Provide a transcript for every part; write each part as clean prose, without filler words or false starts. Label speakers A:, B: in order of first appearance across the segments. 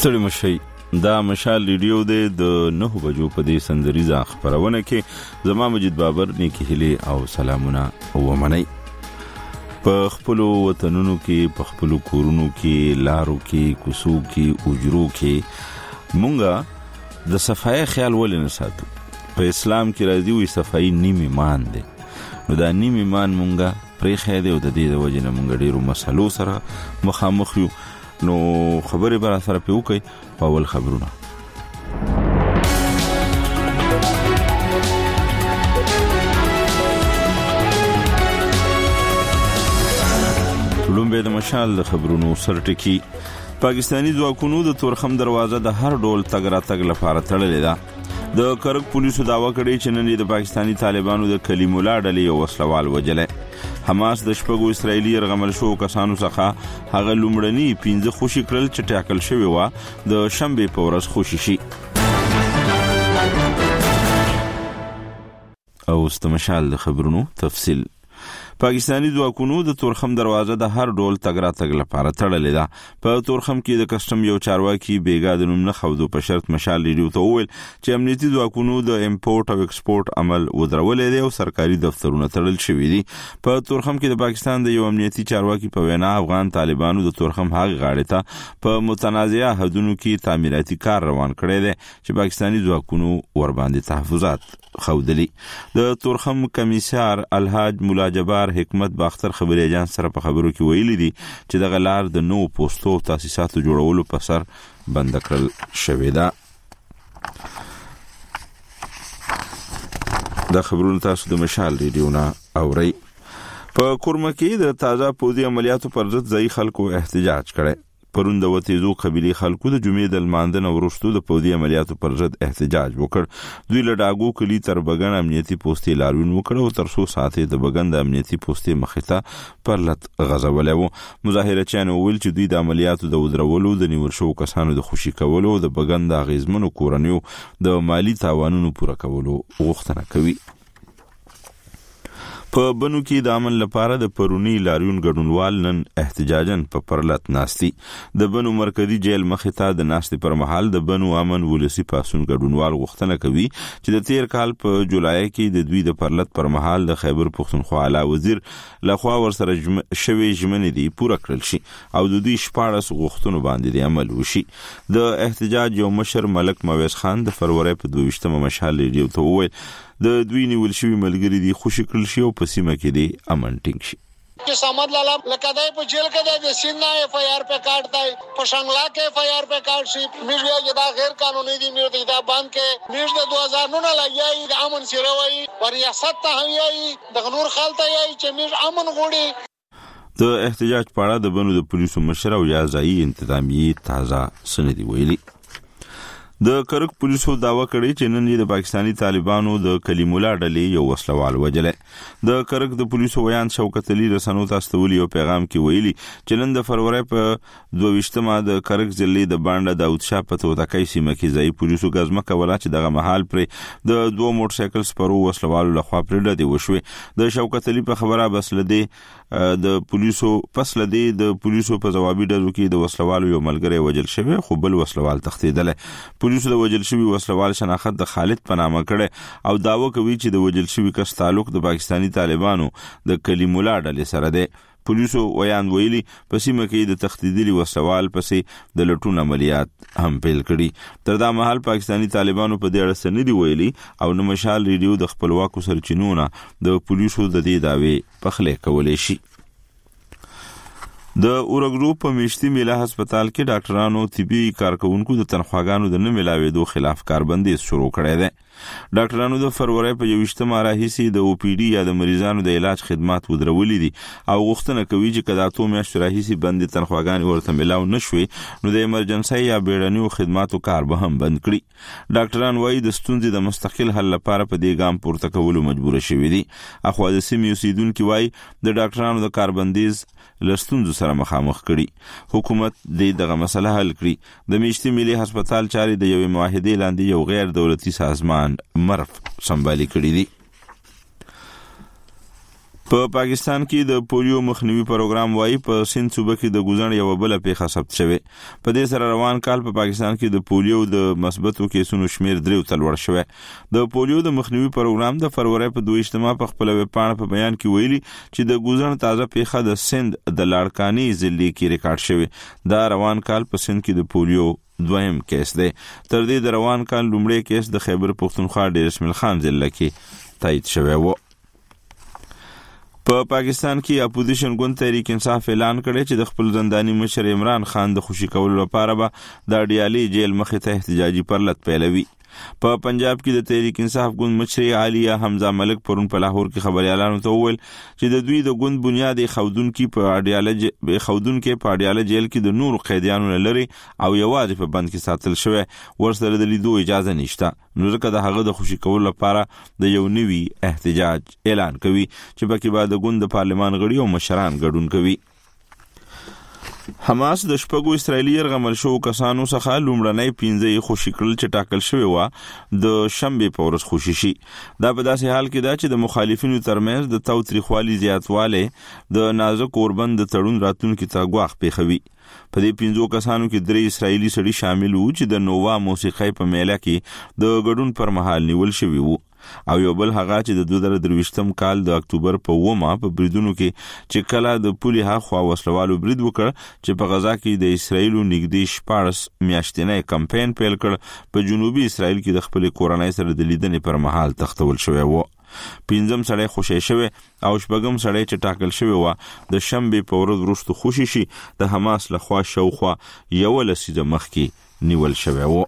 A: ستړي مشي دا مشال ریډیو د 9 بجو په دې سندریزه خبرونه کې زما مجید بابر نیکی هلي او سلامونه ومنئ. په خپل وطنونو کې په خپل کورونو کې لارو کې کوڅو کې اوجرو کې مونږه د صفای خیال ولې نه ساتو. په اسلام کې راځي وي صفای نیم ایمان دی، نو دا نیم ایمان مونږه پرې خېده او د دې د وجه نه مونږ ډیرو مسلو سره مخامخ یو. نو خبرې بر سره په وکي په اول خبرونه لومبه د مشال خبرونو سرټکی. پاکستانی ځواکونو د تورخم دروازه د هر ډول تګ راتګ لپاره تړلې ده. د کرک پولیسو داوا کړی چې نن د پاکستانی طالبانو د کلیم الله ډلې یو وسلوال وجلې. حماس د شپږو اسرایلی رغمل شو کسانو څخه هغه لومړنی 15 خوشي کړل چې ټاکل شوی و د شنبه په ورځ خوشي شي. او استمشال خبرونو تفصیل. پاکستانی ځواکونو د تورخم دروازه د هر ډول تګ راتګ لپاره تړلې ده. په تورخم کې د کسٹم یو چارواکي بیګا د نوم نه خودو په شرط مشال ریډیو ته وویل چې امنیتي ځواکونو د امپورټ او ایکسپورټ عمل ودرولې دي او سرکاري دفترونه تړل شوي دي. په تورخم کې د پاکستان د یو امنیتي چارواکي په وینا افغان طالبانو د تورخم هغه غاړې ته په متنازعه حدودو کې تعمیراتي کار روان کړی دی چې پاکستانی ځواکونو ور باندې تحفظات خودلی. د تورخم کمیسار الحاج مولا جبار حکمت باختر خبري اجانس سره په خبرو کې ویلي دي چې د غلار د نو پوسټو تاسیساتو جوړولو په سر بند کړل شوې ده. دا خبرونه تاسو د مشال ریډیو نه اورئ. په کورمه کې د تازه پوځي عملیاتو پر ضد ځای خلکو احتجاج کړي. پرون د وتیزو قبيله خلکو د جمعې د لمانځنه وروسته د پوځي عملیاتو پر ضد احتجاج وکړ. دوی له ډاګو کلی تر بغن امنیتي پوسټي لاریون وکړ او تر څو ساعتې د بغن د امنیتي پوسټي مخته پرلط غزولې وو. مظاهرچیان ویل چې دوی د عملیاتو د ودرولو د نیول شو کسانو د خوشي کولو د بغن د غیزمنو کورنیو د مالی تاوانونو پوره کولو غوښتنه کوي. په بنو کې د امن لپاره د پرونی لاریون ګډونوال نن احتجاجن په پرلط ناستی. د بنو مرکزی جیل مخې ته د ناستي پر مهال د بنو امن ولسی پاسون ګډونوال غوښتنه کوي چې د تیر کال په جولای کې د دوی د پرلط پر مهال د خیبر پختونخوا اعلی وزیر لخوا ورسره شوی ژمنې دی پوره کړل شي او د دوی 14 غوښتنو باندې د عمل وشي. د احتجاج یو مشر ملک مویز خان د فروری په 22مه مشال ریډیو ته وویل د دوی نیول شوی ملګری دی خوشی کړل شي او په سیمه کې دی امن ټینګ شي.
B: چې سمد لاله لکدای په جیل کې د سینا اف آی آر په کاټای په شنګلا کې اف آی آر په کاټ شي میډیا کې دا غیر قانوني دي میډیا دا باندې کې میډیا د 2009 نه لګیای د امن سیروي ریاست ته هیای د نور خالته یای چې میډ امن غوړي.
A: د احتجاج په اړه د بنو د پولیسو مشر او یا ځای انتظامیه تازه سندې ویلي. د کرک پولیسو داوا کړی چې نن د پاکستانی طالبانو د کلیم الله ډلې یو وسلوال وجلې. د کرک د پولیسو ویان شوکت علي رسنو ته استولي او پیغام کې ویلي چې نن د فروری په 22مه د کرک ضلع د باندې داود شاه په توتکای سیمه کې ځای پولیسو غزمه کوله چې دغه محل پر د دوه موټر سایکل سپرو وسلوالو لخوا پرېډه دی وشوي. د شوکت علي په خبره بس لدی د پولیسو پس لدی د پولیسو په جوابي ډزو کې د وسلوالو یو ملګری وجل شوی خو بل وسلوال تښتیدل. پولیسو د وجل شوی وسلوال شناخت د خالد په نامه کړي او داوا کوي چې د وجل شوی کس تعلق د پاکستانی طالبانو د کلیم الله ډلې سره دی. پولیسو ویان ویلي په سیمه کې د تخدیدلي وسلوال پسې د لټون عملیات هم پیل کړي. تر دا مهال پاکستانی طالبانو په دې اړه څه نه دی ویلي او نو مشال ریډیو د خپلواکو سرچینو د پولیسو د دې داوی پخلې کولې شي. د اورګرو په میشتي میله هسپتال کې ډاکټرانو طبي کارکونکو د تنخواګانو د نه ملاوېدو خلاف کاربندیز شروع کړی دی. ډاکټرانو د فروری په 21مه راهیسي د او پی ډي یا د مریضانو د علاج خدمات ودرولې دي او غوښتنه کوي چې کله اتو میاشتې راهیسي بند تنخواګانې ورته ملاو نشوي نو د ایمرجنسي یا بیړنیو خدماتو کار به هم بند کړي. ډاکټران وایي د ستونزې د مستقل حل لپاره په دې ګام پورته کولو مجبور شوي دي. اخوا د سیمې اوسیدونکو وایي د ډاکټرانو د کاربندیز لستونزو سره مخامخ کړي. حکومت دغه مسله حل کړي. د میشتي ملي هسپتال چاري د یو معاهده لاندې یو غیر دولتي سازمان مرف سنبالي کړی دي. په پاکستان کې د پولیو مخنیوي پروګرام وایي په سند صوبه کې د ګوزن یو بل پیښه ثبت شوه. په دې سره روان کال په پاکستان کې د پولیو د مثبتو کیسونو شمیر 3 تلور شوه. د پولیو د مخنیوي پروګرام د فروری په 22 په خپل ویبپاڼه په بیان کې ویلي چې د ګوزن تازه پیښه د سند د لاړکانی ضلع کې ریکارډ شوه. دا روان کال په سند کې د پولیو دویم کیس دی. تر دې د روان کال لومړی کیس د خیبر پختونخوا ډیر اسماعیل خان ضلع کې تایید شوی و. په پاکستان کې اپوزیشن ګوند تحریک انصاف اعلان کړی چې د خپل زنداني مشر عمران خان د خوشي کولو لپاره به د ډیالي جیل مخې ته احتجاجي پرلط پیلوي. په پنجاب کې د تحریک انصاف ګوند مشر عالیه حمزه ملک پرون په لاهور کې خبريالانو ته وویل چې د دوی د ګوند بنیاد خودونکو په اډیاله جیل کې د نورو قیدیانو لري او یوازې په بند کې ساتل شوی ورسره د لیدو اجازه نشته. نو ځکه د هغه د خوشي کولو لپاره د یو نوي احتجاج اعلان کوي چې پکې بعد د ګوند پارلمان غړي او مشران ګډون کوي. حماس د شپږو اسرایلی يرغمل شو کسانو څخه لومړنۍ 15 خوشي کړل چې ټاکل شوی و د شنبه په ورځ خوشي شي. دا په داسې حال کې دا چې د مخالفینو ترمنځ د تاوتریخوالي زیاتواله د نازک اوربند د تړون راتلونکو ته غواخ پیښوي. په دې 15 کسانو کې 3 اسرایلی سړي شامل وو چې د نووا موسیقي په میله کې د ګډون پر مهال نیول شوی وو او یو بل هغه چې د 2023م کال د اکتوبر په 9 په بریدونو کې چې کله د پولي هاخوا وسلوالو برید وکړ چې په غزا کې د اسرایلو نږدې 14 میاشتنی کمپاین پیل کړ په جنوبي اسرایل کې د خپل کورنۍ سره د لیدنې پر مهال تختول شوی وو. 15 سړی خوشی شوی او شپږم سړی چې ټاکل شوی و د شنبه په ورځ وروسته خوشی شي د حماس لخوا شوخوا یو لسیده مخ کې نیول شوی وو.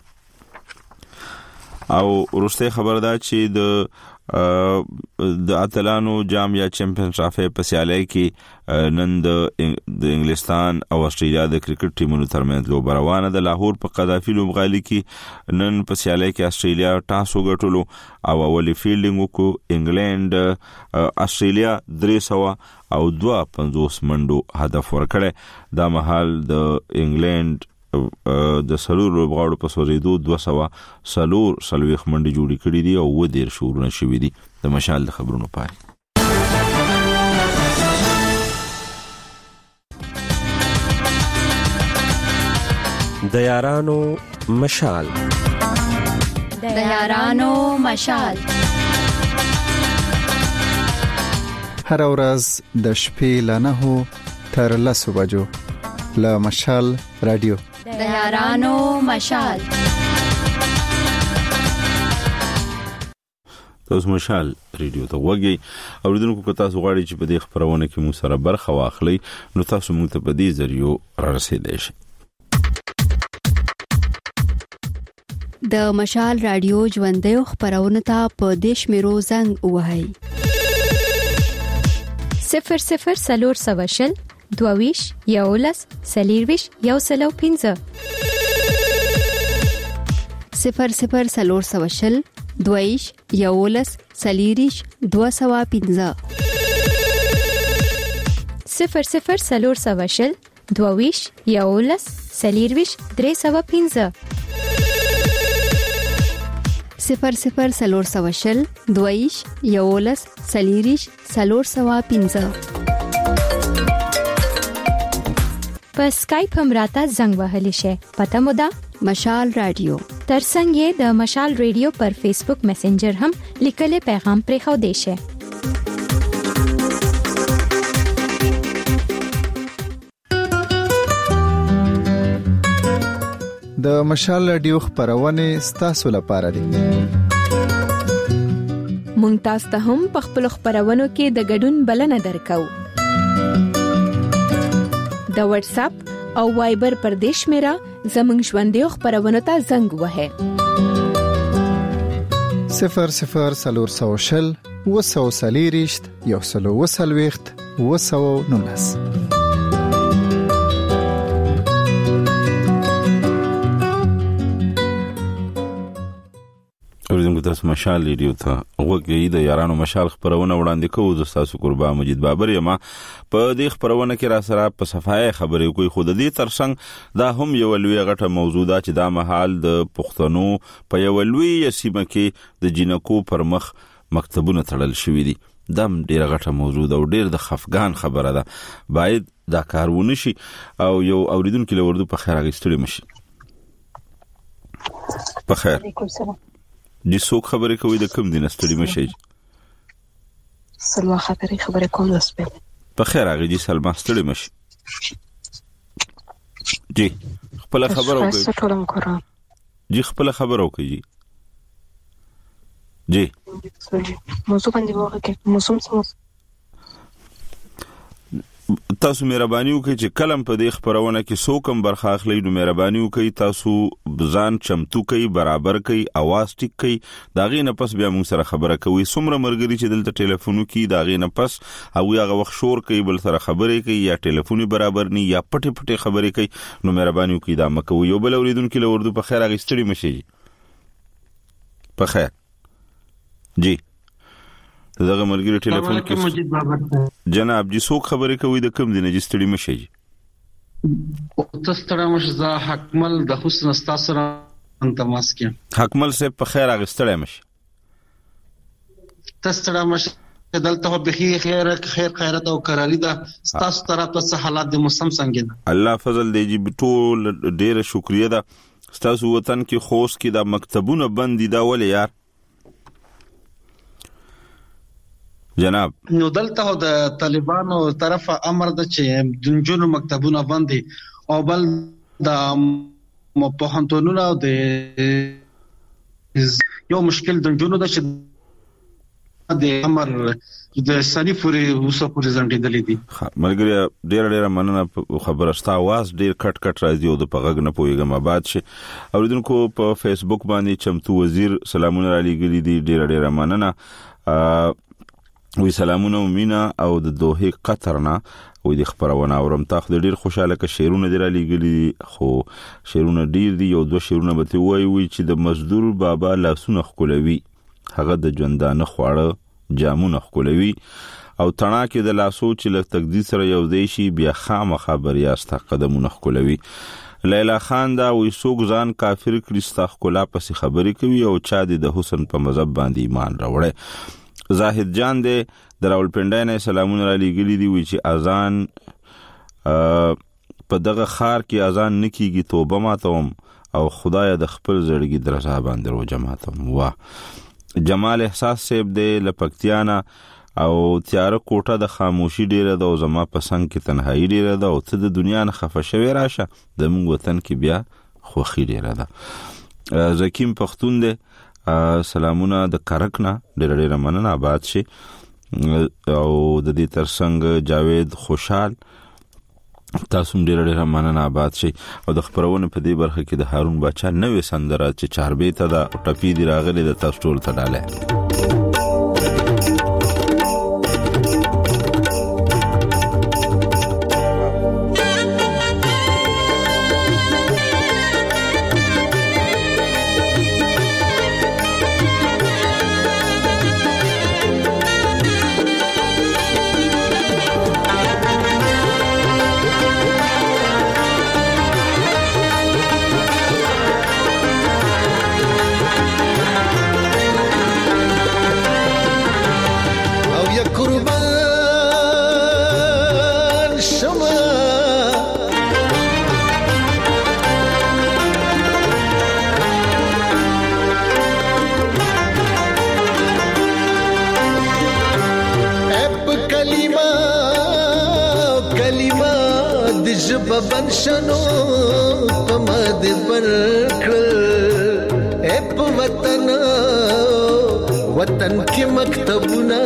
A: او ورسته خبر ده چې د اتلانو جام یا چمپیونز ټرافي په سیالۍ کې نن د انګلستان او استرالیا د کرکټ ټیمونو ترمنځ لوبه روانه ده. لاهور په قذافي لوبغالي کې نن په سیالۍ کې استرالیا ټاس وګټلو او اولي فیلډینګ وکړو. انګلند استرالیا 300 او 250 منډو هدف ورکړي. دا مهال د انګلند د سلور لوبغاړو په سوریدو 240 منډي جوړې کړې دي او و ډیر شورونه شوې دي. د مشال د خبرونو پای
C: د یارانو مشال
D: هر ورځ د شپې له 9 تر 10 بجو له مشال رادیو
E: د یارانو مشال.
A: تاسو مشال ریډیو ته وګورئ او ردونکو که تاسو غواړئ چې په دې خبرونه کې مو سره برخه واخلئ نو تاسو موږ ته په دې ذریعو رارسېدئ شئ.
E: د مشال رادیو ژوندۍ خبرونه ته په دیش میرو زنګ وهاي
F: 00 22 یولس سلیرویش یو سلو 15
E: 00 سلور 22 یولس سلیریش 215
F: 00 سلور 22 یولس سلیرویش 315
E: 00 سلور 22 یولس سلیریش 315
F: په اسکایپ هم راته زنګ وهلی شي. پته مو ده
E: مشال رادیو.
F: ترڅنګ یې د مشال رادیو پر فیسبوک میسنجر هم لیکلي پیغام پرې خو دی شي.
D: د مشال رادیو خبرونه ستاسو لپاره دي.
F: مونږ تاسو ته هم په خپل خبرونو کې د ګډون بلنه درکو. د واتس اپ او وایبر پر دیش میرا زمنګ ژوندۍ خبرونه ته زنګ وهه
D: 00 وسوسلیریشت یو سلو وسلويخت وسو نونس.
A: اوریدونکو تاسو مشال ریډیو ته وګورئ. د یارانو مشال خبرونه وړاندې کوو. د تاسو قربا مجید بابر یم. په دې خبرونه کې را سره په صفای خبرې کوي. خود دې ترڅنګ دا هم یو لوی غټه موضوع ده چې دا مهال د پښتنو په یو لوی سیمه کې د جنکو پر مخ مکتبونه تړل شوې دي. دم ډیره غټه موضوع ده او ډیر د خفګان خبره ده. باید دا کارونه شي او یو اوریدونکو له وردو په خیر اغستړي مشي. په خیر دي څوک خبرې کوي د کوم دین استړي مشي؟
G: سلوا خبرې کوم د سپیل.
A: په خیر هغه دي سلما استړي مشي. جی خپل خبر او کوي. جی خپل خبر او کوي. جی
G: موضوع باندې وګورئ. موضوع
A: تاسو مهرباني وکړئ چې کلم په دې خبرونه کې څوک هم برخه اخلي نو مهرباني وکړئ تاسو ځان چمتو کړئ برابر کړئ आवाज ټیک کړئ داغې نه پس بیا موږ سره خبره کوي. څومره مرګري چې دلته ټلیفون کوي داغې نه پس هغه وخت شور کوي بل سره خبرې کوي یا ټلیفوني برابر نه یا پټي خبرې کوي نو مهرباني وکړئ دا مکوي. یو بل اوریدونکو له اردو په خیر اغستړي مشي. په خیر جی دغه مرګري ټلیفون کې مجید بابر جناب جی څوک خبرې کوي د کوم دینه جستړي مشي؟
H: تاسو ته مشزه حکمل د حسن استاسره انت ماسکه.
A: حکمل سے په خیر اغستړي مشي.
H: تاسو ته مش دلته به خیرت او کرالی دا تاسو طرف ته حالات د موسم څنګه ده؟ الله
A: فضل دی جی ټول ډیره شکریا ده. تاسو وطن کې خوست کې دا مکتبونه بند دي دا ولې یار جناب؟
H: نو دلته د طالبانو طرفه امر ده چې د جنونو مکتبونه باندې او بل د پوهنتونونو د یو مشکل د جنونو ده چې د امر د سنی پوری وسو پوری ځنډېدلې دي.
A: ملګری ډېر مننه خبره ستا आवाज ډېر کټ راځي او د پغږ نه پويګم آباد شي. اوریدونکو په فیسبوک باندې چمتو وزیر سلامونه علی ګلی دي ډېر مننه. وی سلامونه مینا او د دوه قطر نه وی د خبرونه اورم تاسو ډیر خوشاله ک شیرونه دی را لګلی خو شیرونه ډیر دی یو دوه شیرونه به وی چې د مزدور بابا لاسونه خولوي هغه د ژوندانه خواړه جامونه خولوي او تڼا کې د لاسو چې لک تقدیر سره یو دی شي بیا خامخا بریاسته قدمونه خولوي. لیلا خان دا وی سوق ځان کافر کړستا خلا پس خبرې کوي او چا د حسن په مذهب باندې ایمان راوړي. زاهد جان دې دراولپنډای نه سلامونه علی ګلی دی وی چې اذان په دغه خار کې اذان نکیږي توبه ماتوم او خدای د خپل زړګي درزا باندې رو جماعتم. واه جمال احساس سیب دې لپکتیانا او تیار کوټه د خاموشي ډیره د زما پسند کې تنهایی ډیره ده او ته د دنیا نه خفه شوی راشه د موږ وطن کې بیا خوخي ډیره ده. زکیم پختون دې سلامونه د کرکنا ډېر مننه آباد شي او د دې ترڅنګ جاوید خوشحال تاسو ډېر مننه آباد شي او د خبرونه په دې برخه کې د هارون بچا نوې سندره چې چاربې ته د ټپی دی راغلي د تاسو ټول ته ډاله.
I: بنشنو پمد برکل اپ وطن کی مکتبنا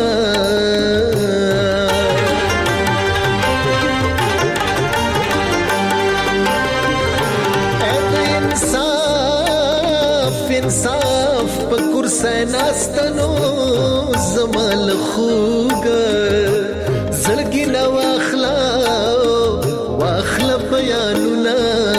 I: انصاف پکور سیناستنو زمال خوګ زړګي نو واخلا بیانونه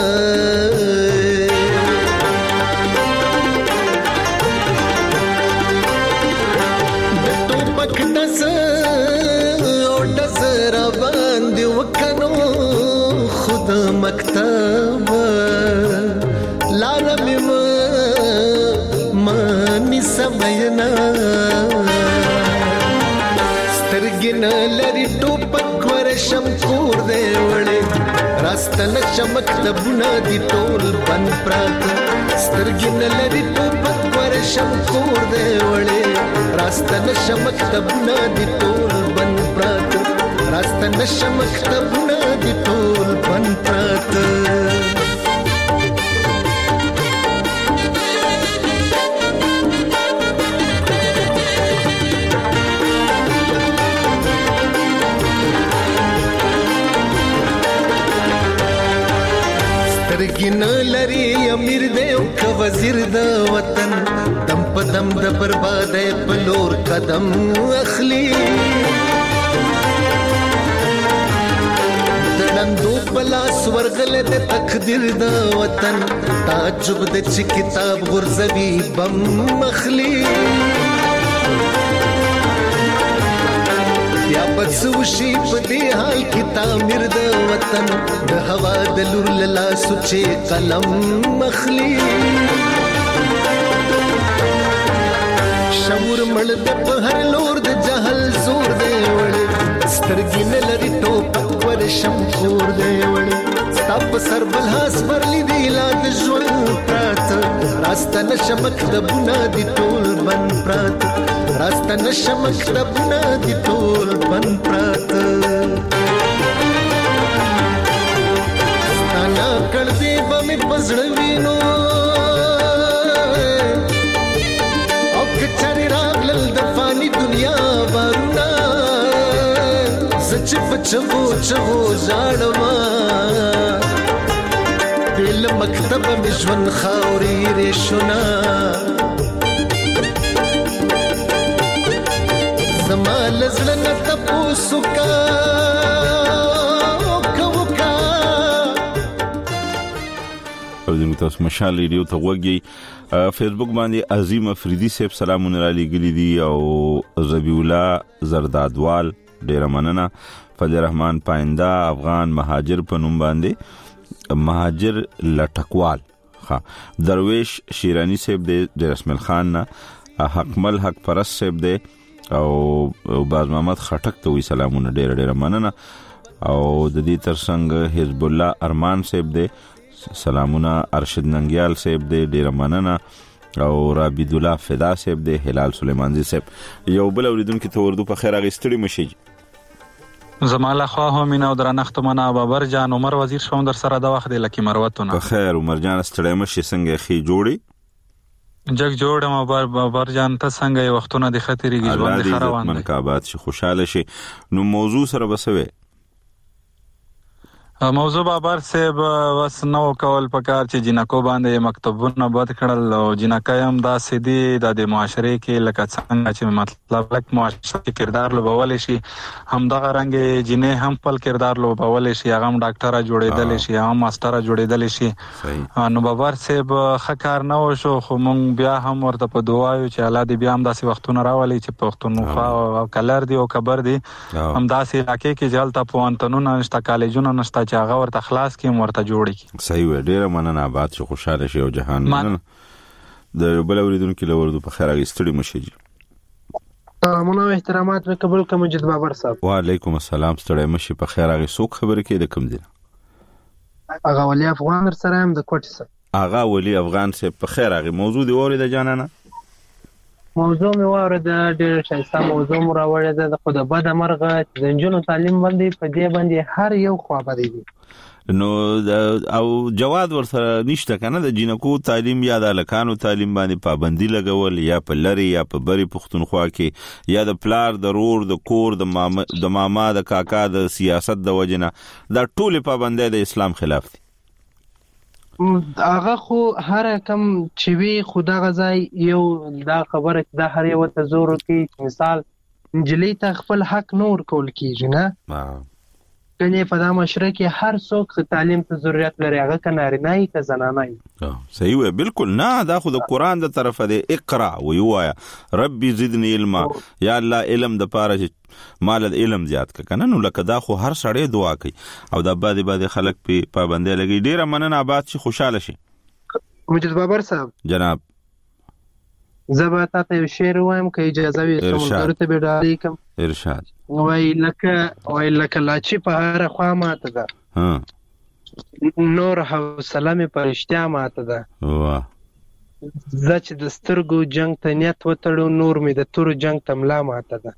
I: د ټوپک دز او دزر باندې وکنو خود مکتب لارم مانی سمینا سترګینه لري ټوپک ورشم کور دی وړې راستنه چمک دبونه دي ټول بن پرات سترګینه لري ټوپک ورشم کور دی وړې راستنه چمک دبونه دي ټول بن پرات راستنه چمک دبونه دي ټول بن پرات سترګینه لري امیر دی او که وزیر د وطن دم په دم د بربادۍ په لور قدم اخلي د ړندو په لاس ورغلی د تقدیر د وطن تعجب د چې کتاب غورځوي بم اخلي یا بس وشي په دې حال کې تعمیر د وطن د هوا د لور لاله سوچې قلم مخلي شعور مړ د په هر لور د جهل زور دی وړې سترګې نه لري ټوپک ورشم کور دی وړې ستا په سر بل هاس برلی دی لا د ژوند پراته راستنه شمک دبونه دي ټول بن پراته راستنه شمک دبونه دي ټول بن پراته ستانا کړ دې به مې پزړه وینو او کچاري راغلل د فاني دنیا بارونه سچ پچو چغو ژړما بل مکتب مې ژوند خاوري ریشونه زما لزړه نه تاسو کا
A: او زموږ تاسو مشال ریډیو ته وګورئ فیسبوک باندې عظیم افریدی صاحب سلامونه را لګلی دي او زبی الله زردادوال ډیر مننه فضل الرحمن پاینده افغان مهاجر په نوم باندې مهاجر لټکوال درویش شیرانی صاحب د رسمل خان حقمل حق پرست صاحب د او باز محمد خټک ته وی سلامونه ډیر مننه او د دې ترڅنګ حزب الله ارمان صاحب د سلامونه ارشد ننګیال صاحب د ډیر مننه او رابید الله فدا صاحب د هلال سلیمانزی صاحب یو بل اوریدونکو ته وردو په خیر اغستړي مشي
J: زماله خو هم نو درنښت منه بابر جان عمر وزیر شوم در سره د وخت د لکی مروتونه
A: په خیر عمر جان ستړی مشي څنګه خي جوړي
J: جگ جوړم بابر جان ته څنګه وختونه د خطرېږي ژوند خروان
A: من کابات شي خوشاله شي نو موضوع سره بسوي
J: موضوع بابر صاحب وس نو کول پکار چې جنکو باندې مکتوبونه بد کړل او جنکای هم دا سیدی د معاشره کې لکه څنګه چې مطلب لک معاشره کردار لوبول شي هم دا رنګ جنې هم خپل کردار لوبول شي هغه هم ډاکټره جوړېدل شي هم ماستر جوړېدل شي نو بابر صاحب خکار نه وشو خو مونږ بیا هم ورته په دعایو چې الله دې بیا هم داسې وختونه راولي چې پښتونخوا او کلر دی او کبر دی هم داسې علاقې کې جلته پوهنتونونه نشته کالجونه نشته هغه ورته خلاص کیم ورته جوړی
A: صحیح و ډیره مننه آباد شو خوشاله شي او جهان مننه د بل اوریدونکو لورد په خیر اغستړي مشي
K: منو احترامات وکبل کوم مجید بابر صاحب
A: وعلیکم السلام ستړي مشي په خیر اغي سوق خبر کې د کوم دي
K: اغا ولی افغان سره هم د کوټ سره
A: اغا ولی افغان سره په خیر اغي موضوع دی اورید جانانه
K: موضوع مې واورده ډېر شایسته موضوع مو راوړې ده خو د بد مرغه د نجونو تعلیم باندې په دې باندې هر یو خوا بدی دي
A: نو او جواد ورسره نشته کنه د جنکو تعلیم یا د لکانو تعلیم باندې پابندي لګول یا په لری یا په بری پښتونخوا کې یا د پلار د رور د کور د ماما د کاکا د سیاست د وجنه دا ټول پابندي د اسلام خلاف دي
K: هغه خو هر کم چې وی خدا غزای یو دا خبره دا هر یو ته زور کوي مثال انجلی ته خپل حق نور کول کیږي نه کنه په دا مشره کې هر څوک تعلیم ته ضرورت لري هغه کناري نه ای که زنانه ای
A: صحیح وي بالکل نه دا خو د قران د طرفه دی اقرا ویوایا ربي زدنی علما یا الله علم د پاره مال علم زیات کنه نو لکه دا خو هر سړی دعا کوي او د بعد خلک په پابندۍ لګي ډیره مننه آباد شي خوشاله شي
K: مجید بابر صاحب
A: جناب
K: زبا ته شعر وایم که اجازه وي سمون ته به ډالې کوم
A: ارشاد
K: وای لکه لاچی په هر خوا ماته ده نور حوصله مې په رښتیا ماته ده زه چې د سترګو جنگ ته نیت وتړو نور مې د تورو جنگ ته ملا ماته ده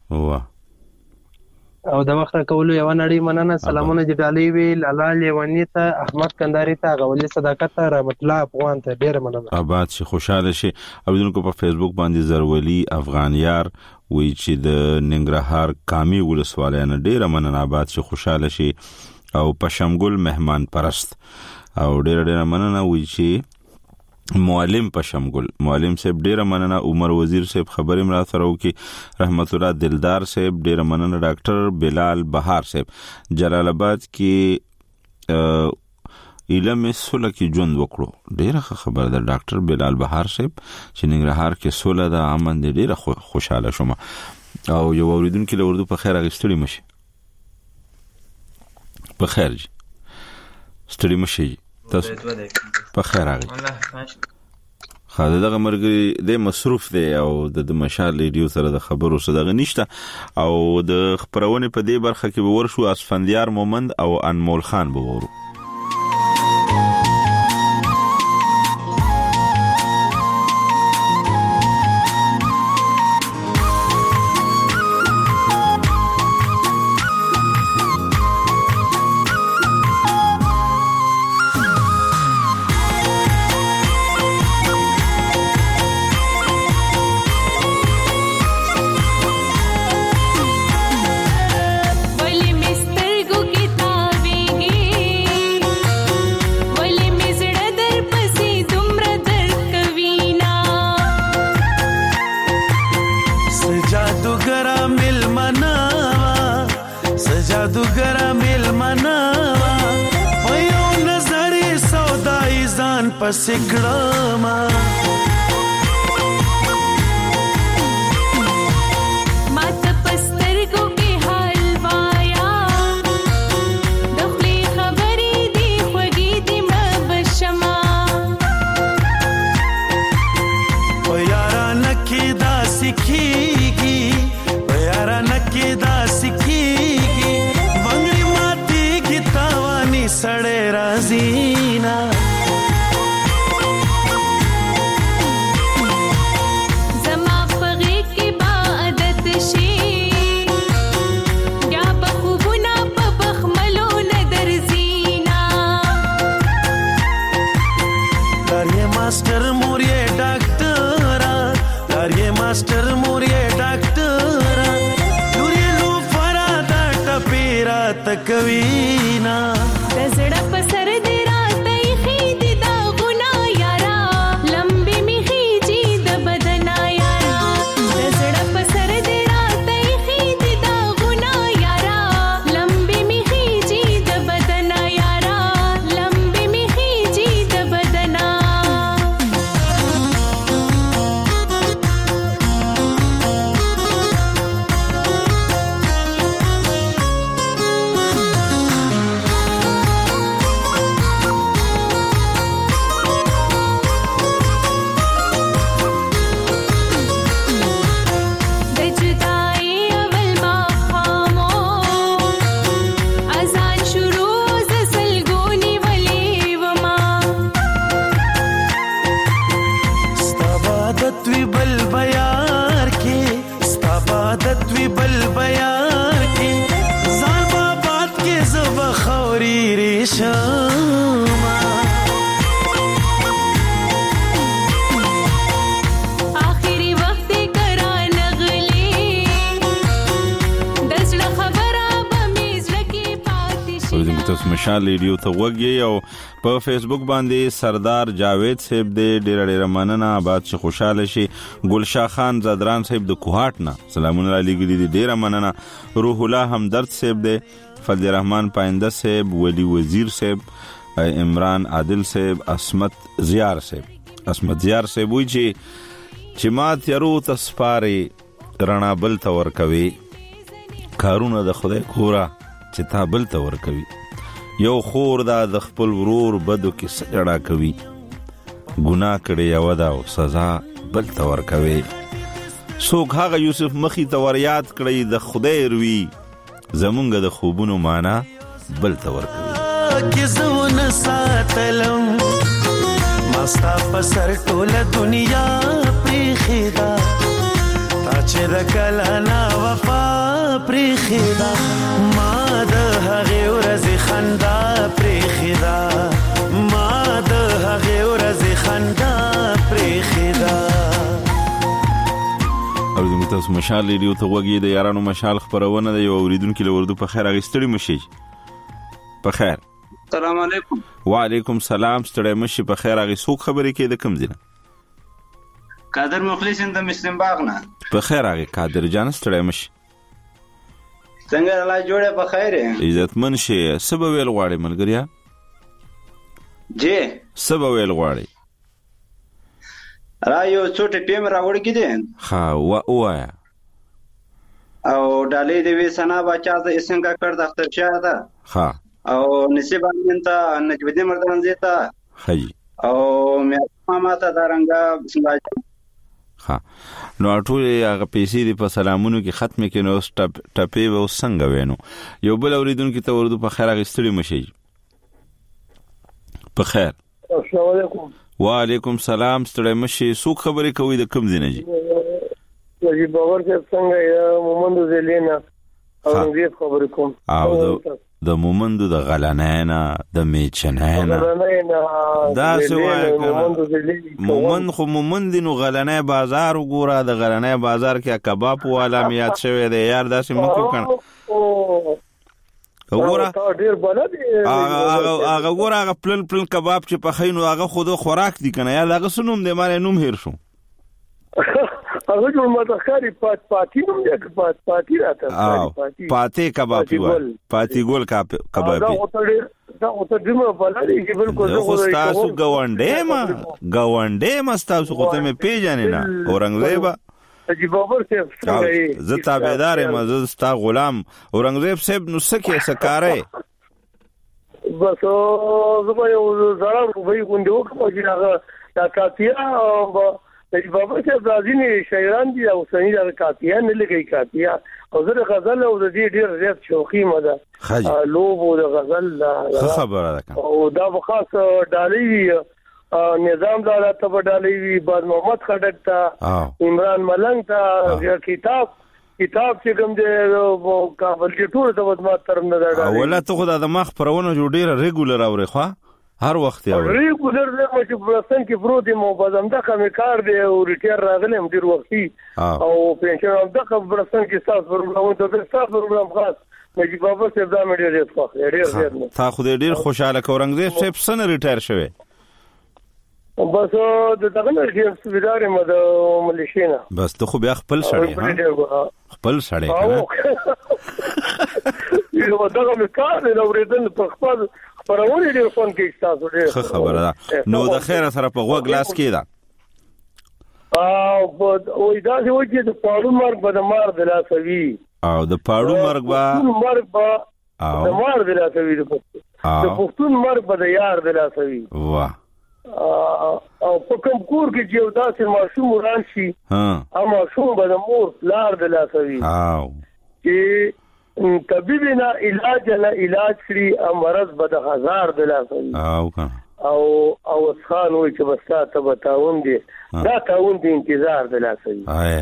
K: او د وخت راکولو یوه نړۍ مننه. سلامونه دې ډالۍ وي لالا لیوني ته، احمد کنداري ته، غولي صداقت ته، رحمت الله افغان ته ډېره مننه.
A: آباد شي، خوشاله شي. اوریدونکو په فیسبوک باندې زرولي افغانیار وی چې د ننګرهار کامي ولسوالۍ نه ډېره مننه. آباد شي، خوشاله شي. او پشمګل مهمان پرست او ډېره مننه وی چې معلم پشمګل معلم صاحب ډیره مننه. عمر وزیر صاحب خبرې مرا سره وکي. رحمت الله دلدار صاحب ډیره مننه. ډاکټر بلال بهار صاحب جلال آباد کې علم سوله کې ژوند وکړو ډیره خبره ده. ډاکټر بلال بهار صاحب چې ننګرهار کې سوله ده امن دې ډیره خوشاله شوم. او یو اوریدونکو له اردو په خیر اغستړي مشي په خیر جی ستړي مشي تاسو په خیر راغلی. خاله دغه مرګري د مصروف دی او د مشال ریډیو سره د خبرو صدغه نشته او د خبرونه په دې برخه کې ورشو اسفندیار مومند او انمول خان بورو.
L: پسکړما ماته پسترګو کې حال وایا دخلي خبرې دی خوږې دی مبشما او یارا نکي دا سکیږي او یارا نکي دا سکیږي وانګړي ماتي کی تاواني سړې رازینا मास्टर मोरिए डॉक्टर लुरी लू फरादा टपीरा तकवीना दसड़ा पसर दे रात खीद दा गुना यारा लंबी मी खीजी द बदना यारा दसड़ा पसर दे रात खीद दा गुना यारा लंबी मी खीजी द बदना यारा लंबी मी खीजी द बदना
A: مشال ریډیو ته وګي او په فیسبوک باندې سردار جاوید صاحب دې ډېر مننه. آباد شي، خوشاله شي. ګلشاه خان زادران صاحب د کوهاټ نه سلامونه علیکم دې ډېر مننه. روح الله همدرد صاحب دې، فضل الرحمن پاینده صاحب، ولی وزیر صاحب، عمران عادل صاحب، اسمت زیار صاحب وی چې ما تیرو تسپاري رڼا بل تور کوي کارونه د خدای کورا چې تا بل تور کوي یو خور دا د خپل ورور بدو کې سړا کوي ګناه کړي یو دا او سزا بل تور کوي څوک هغه یوسف مخی تور یاد کړي د خدای روي زمونږ د خوبونو معنا بل ته ورکوي
L: کې زونه ساتلم مستا په سر ټوله دنیا پریخدا تا چې د کلنا وفا پریخدا ما د هغه ورځ خندا پریخدا ما د هغه ورځ خندا پریخدا.
A: او زموږ تاسو مشال ریډیو ته وګورئ د یارانو مشال خبرونه د یو اوریدونکو له وردو په خیر اغستړي مشي په خیر.
M: السلام علیکم.
A: وعلیکم السلام. ستړی مشي په خیر اغي څوک خبرې کوي د کوم ځای؟
M: قادر مخلص د مسلم باغ نه.
A: په خیر اغي قادر جان ستړی مشي.
M: څنګه الله جوړه په خیر
A: عزتمن شي. سبب ویل غواړي ملګریا
M: جی
A: سبب ویل غواړي
M: را یو څوټه پیم راوړ کېدین
A: ها وایا
M: او ډالې د وسنا بچا د اسنګه کړ د اختر شاه ده
A: ها
M: او نصیب انتا نجوی مردان زیتا
A: هي
M: او مې ما ته دارنګا بسم الله.
A: ها نو ټول هغه پیسې د په سلامونو کې ختم کینو ټپې و څنګه وینو یو بل اوریدونکو ته ورته په خیر اغستړي مشي په خیر.
N: السلام علیکم.
A: وعلیکم السلام. ستړی مشي څوک خبرې کوي د کوم ځای نه جی؟
N: جی باور صاحب څنګه مومند زلینا او انګریز خبرې کوم.
A: او د مومند د غلنینا د میچنینا دا سوای مومند خو مومند نو غلنی بازار وګوره د غلنی بازار کې کباب والا میات شوی دی یار داسې مکو کړه وګوره
N: ډیر بلد
A: هغه وګوره هغه پلن کباب چې په خینو هغه خود خوراک دي کنه یا هغه سنوم دی مال نوم هیر شو
N: هغه جوړ ماته خاري پاتې نوم دی پاتې راته
A: پاتې کباب پاتې ګول کباب
N: دا اوته دمه بلد چې بالکل
A: خو تاسو ګاونډې ما تاسو خو ته مې پیژنې نه اورنګزیب
N: جی باور صاحب
A: زه تابعدار یم زه ستا غلام اورنګزیب صاحب نو سکه سکاره
N: بس زه یو زړه وې کوندو کوم چې هغه دا کاتیا جی باور صاحب راځي شاعران دي او سنی دا کاتیا نه لګي کاتیا او زه غزل او د دې ډیر زیات شوقي مده لوب او د غزل
A: خبره ده
N: او دا خاص ډالۍ نظام دادا ته ډالۍ وی بعد محمد خټک ته عمران ملنګ ته کتاب چې کوم دی کابل کې ټول د ودما ترم نه دا
A: اوله ته خدای د مخ پرونه جوړ ډیر ریګولر اوري خو هر وخت یو
N: ریګولر د مچ پرسن کې پروت مو بازم د کوم کار دی او ریټیر راغلم ډیر وختي او پنشن هم د پرسن کې تاسو پروګرام ته تاسو پروګرام خاص مې بابا څه دا مې ډیر خوښ ډیر
A: تا خو ډیر خوشاله کورنګ دې سن ریټیر شوی
N: بس دغه نه چې سویدار مد ملیشینا
A: بس ته خو بیا خپل سړی کنه
N: یو دغه کار نه اوریدل په خپل خبرونه ډیر فون کې تاسو ډیر
A: خبره ده نو د خیره سره په غوږ لاس کې ده
N: او دا چې د پاړو مرګ به د مار د لاسوي
A: او د پاړو مرګ به
N: د مار د لاسوي د پښتون مرګ به د یار د لاسوي
A: واه
N: او په کوم کور کې چې یو داسې ماشوم وران شي او ماشوم به د مور پلار د لاسوي چې طبيب نه علاج کړي او مرض به د هزار د لاسوي او خان وي چې بس ته بتاون دي دا تاون دي انتظار د لاسوي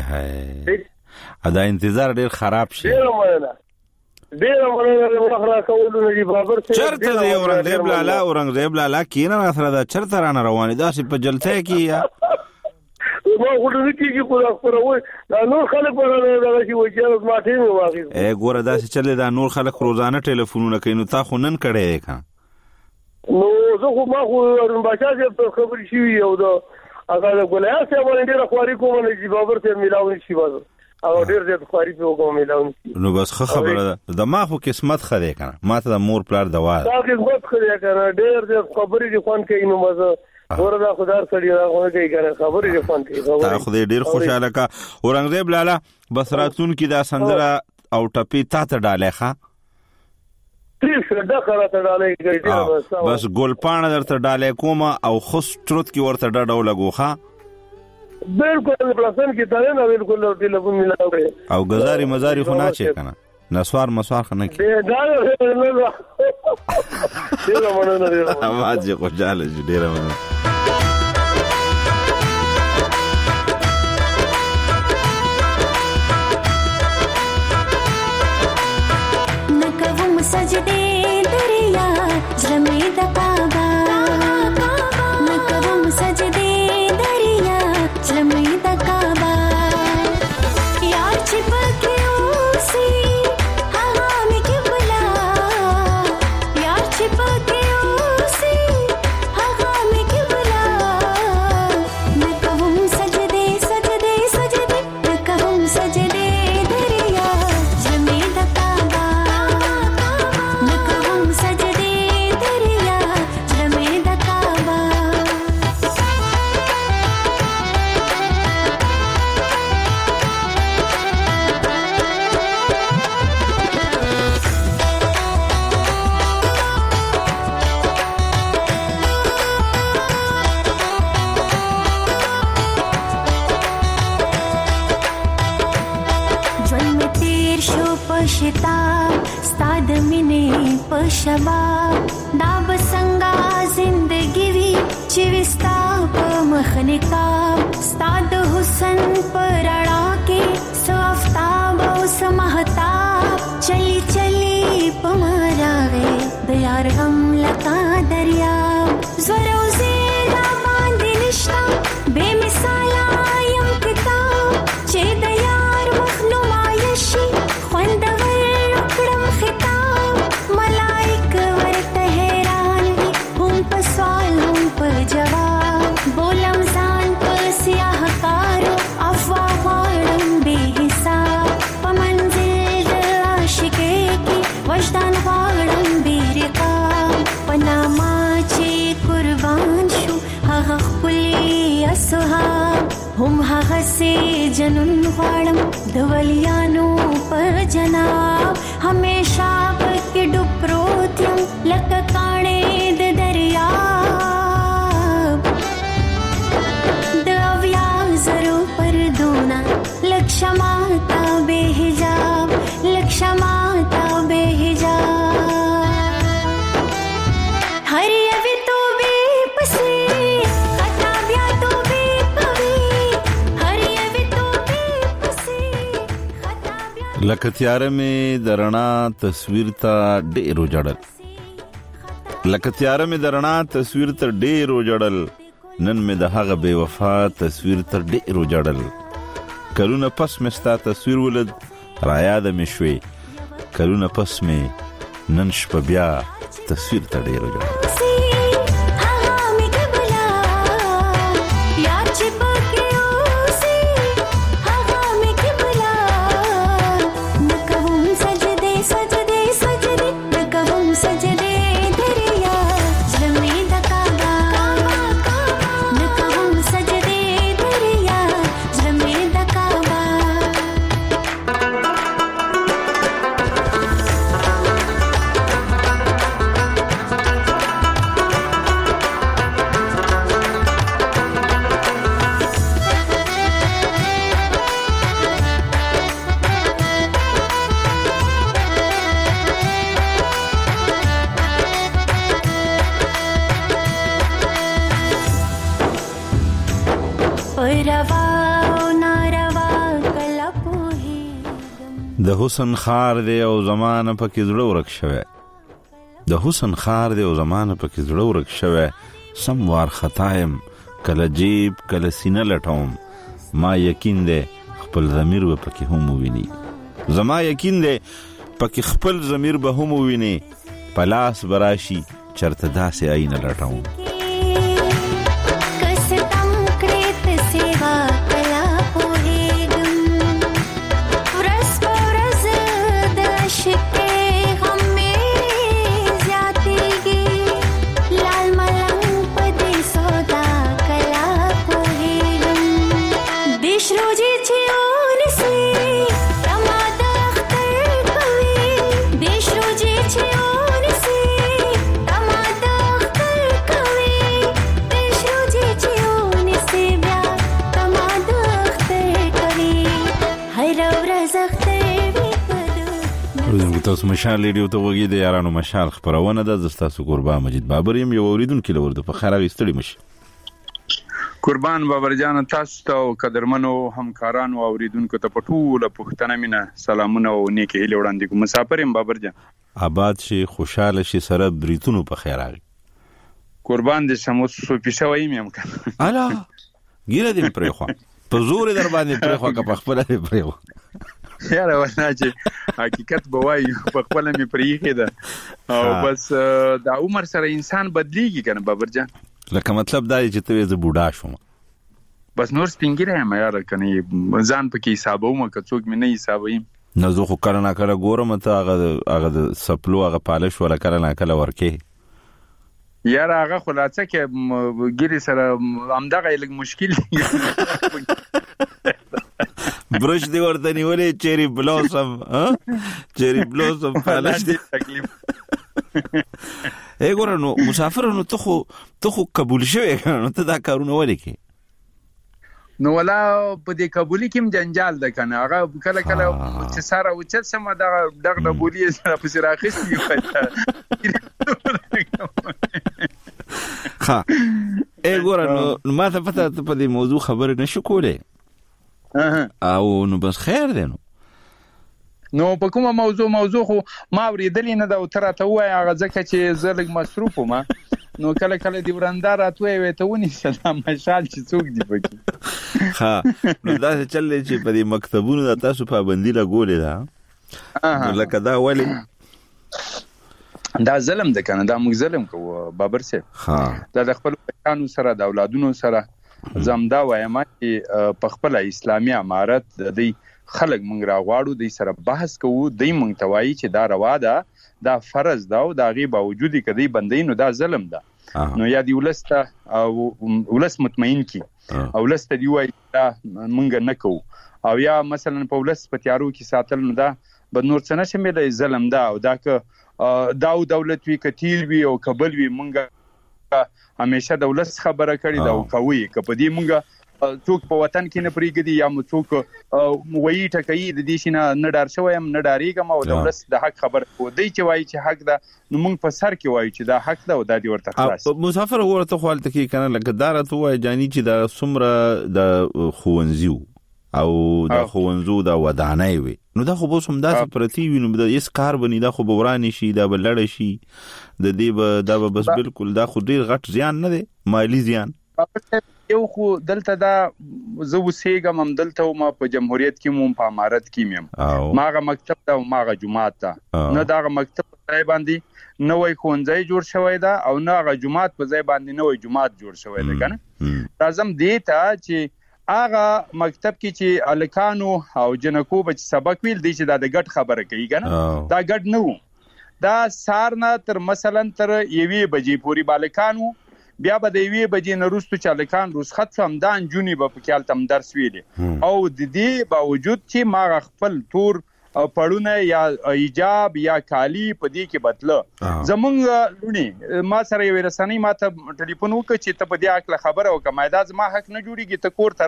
A: دا انتظار ډیر خراب شي
N: ډیر مخرا کولونه دی بابر
A: چرته دی اورنګزیب لالا کینه سره دا چرته رانه رواني دا په جلته کې یا
N: ما غوډه کیږي په خبره وای دا نور خلک په دا چې وځي ما ته نه واغی
A: ګوره دا چې چلے دا نور خلک روزانه ټلیفونونه کوي نو تا خو نن کړي کا
N: نو زه خو ما خو بچا چې خبرې شي یو دا هغه ګولیا چې باندې راخوري کوم نه چې بابر ته ملاوي شي وځو او ډیر زیات خاري په کوم ملاون
A: نو بس خبره ده د ما خو قسمت خره کنه ما ته د مور پلار دوا
N: دا قسمت خره کنه ډیر زیات خبرې دي خوان کوي نو مزه وردا خدای سړي راغونه کوي کنه خبرې دي خوان کوي
A: تا خو ډیر خوشاله کا اورنګزیب لالا بس راتون کی دا سندره او ټپی تا ته ډاله ښا بس ګلپانه درته ډاله کوم او خص ترت کی ورته ډډو لګوخه
N: بالکل پلاسن کې تاره نه بالکل ټلیفون ملاوي
A: او غزاري مزاري خو نه چي کنه نسوار مسوار خنه کی
N: دا نه ډیر مننه
A: اواز یې خوشاله شو ډیر مننه
O: نکوم سجدے دریا جلمے دکابا نکوم سجدے دریا جلمے دکابا یار چپکے اوسی ہوا میں کبلا یار چپکے اوسی ہوا میں کبلا نکوم سجدے سجدے سجدے نکوم سجدے دریا جلمے دکابا نکوم سجدے دریا جلمے دکابا ژوند می تیر شو په شتاب ستا د مینې په شباب دا به څنګه زندګي وي چې وي ستا په مخ نقاب ستا د حسن په رڼا کې څه آفتاب او څه مهتاب چلی چلی په ما راغې د یار غم لکه دریاب زور او زیر راباندې نشته بې مثاله یم کتاب چې د یار مخنومایه شي خوندور وکړم خطاب ملائک ورته حیران وي هم په سوال هم په جواب بولم ځان په سیاه کارو افوا غواړم بې حساب په منزل د عاشقۍ کې وجدان غواړم بې رقاب په نامه چې قربان شو هغه ښکلي اصحاب هم هغه سي جنون غواړم د ولیانو په جناب همیشه پکې ډوب پروت یم لکه کاڼې د دریاب د اویازرو پردونه لږ شماته بې حجاب لږ شماته بې حجاب هر یوې توبې پسې خطا بیا توبې کوي هر یوې توبې پسې خطا بیا
A: لکه تیاره مې د رڼا تصویر ته ډېر وجړل لکه تیاره مې د رڼا تصویر ته ډېر وجړل نن مې د هغه بې وفا تصویر ته ډېر وجړل کلونه پس مې ستا تصویر ولید رایاده مې شوې کلونه پس مې نن شپه بیا تصویر ته ډېر وجړل د حسن خار دی او زمانه پکې زړه ورک شوه د حسن خار دی او زمانه پکې زړه ورک شوه سم وار خطایم کله جیب کله سینه لټوم ما یقین دی خپل ضمیر به پکې هم وویني زما یقین دی پکې خپل ضمیر به هم وویني پلاس براشي چرته داسې آینه لټوم
O: دیش روزی چیون سی تما دختر کوي
A: تاسو مشال ریډیو ته وګورئ د یارانو مشال خبرونه ده تاسو قربان مجید بابر يم یو اوریدونکو لور په خیر غوښتلی مشي
P: قربان بابر جان تاسو ته قدرمنو همکارانو او اوریدونکو ته پټوله پښتنه مینه سلامونه او نیکی هیله وړاندې کوم مسافر يم بابر جان
A: آباد شي خوشاله شي سره بریتونو په خیر راغی
P: قربان دې سمو سو پیسه وایم یم کنه
A: الا ګیره دې پرېخوا په زور در باندې پرېخوا کا په خپل دې پرېخوا
P: یاره ونه چې حقیقت به وایي په خپل می پرېخې ده او بس د عمر سره انسان بدلیږي کنه بابر جان
A: لکه مطلب دا چې ته زه بوډا شوم
P: بس نور سپینګره یم یاره کنه ځان پکې حسابوم که څوک مې نه حسابوم
A: نو زه خو کله نه کله ګورم ته هغه د سپلو هغه پالش ولا کله نه کله ورکه
P: یاره هغه خلاصه کې ګيري سره همدغه لږ مشکل
A: برش دی ورته نیولې چيري بلوسم چيري بلوسم پالش دی ګوره نو مسافر نو ته خو قبول شوی نو ته دا کارونه ولیکې
P: نو ولا په دې قبولي کې جنجال ده کنه هغه کله کله چې ساره وچت سم دغه بولی سره په سر اخیستي
A: ها ګوره نو ما ته پته په دې موضوع خبر نشو کوله او نو بس خیر دی
P: نو په کومه موضوع خو ما ورېدلې نه دا تر ته وای هغه ځکه چې زه لږ مصروف وم نو کله کله دی ورندار راتوي وي ته ونی سلام مشال چې څوک دی پکې
A: ها نو دا چلې چې په دې مکتبونو د تاسو پابندي لګولې ده نو لکه دا ولی
P: دا ظلم ده کنه دا موږ ظلم کوو بابر سي
A: ها
P: دا د خپل بچانو سره د اولادونو سره زمدا وایم چې په خپل اسلامي امارت د دې خلک مونږ راغواړو د سره بحث کوو د مونږ توایي چې دا روا ده دا فرض ده او دا غي باوجود کدی بندې نو دا ظلم ده نو یا دی ولسته او ولس مطمئن کی او ولسته دی وای دا مونږ نه کوو او یا مثلا په ولس په تیارو کې ساتل نو دا بد نور څه نشه مې ظلم ده او دا ک دا دولت وی کتیل وی او قبل وی مونږ همیشه دولت خبره کړي دا کوي ک په دې مونږ څوک په وطن کې نه پریږدي یا څوک وایي ټکې د دې شنه نه ډار شوم نه ډاریږم او دولت د حق خبر کو دی چې وایي چې حق ده نو مونږ په سر کې وایي چې دا حق ده او دا دی ورته خلاص
A: مسافر ورته خپل تکي کنه لکه دارته وایي جاني چې دا سمره د خوونزیو او د خوونزو دا ودانای وي نو دا خو به سم داسې پرتی وي نو د اس کار بنی دا خو بورانی شي دا بلړ شي د دې دا بس بالکل دا خو ډیر غټ زیان نه دی مالی زیان
P: یو خو دلته دا زه وسېګم هم دلته ما په جمهوریت کې مو په امارت کې مم ماغه مکتب دا او ماغه جماعت دا نه دا مکتب ځای باندې نوې خونځای جوړ شوی دا او نه غ جماعت په ځای باندې نوې جماعت جوړ شوی دا کنه لازم دی ته چې هغه مکتب کې چې الکانو او جنکو بچ سبق ویل دي چې دا د ګډ خبره کوي کنه دا ګډ نه دا سارنه تر مثلا تر یوې بجې پوری بالکانو بیا به د یوې بجې نه وروسته چې الکان رخصت شم دا نجونې به په کالتم درس ویلې او د دې باوجود چې ما خپل تور پړونه یا ایجاب یا کالی په دې کې بدله زمونږ لونی ما سره یو رسنۍ ما ته ټلیفون وکړ چې ته په دې اکل خبره وکړه دا زما حق نه جوړیږي ته کور ته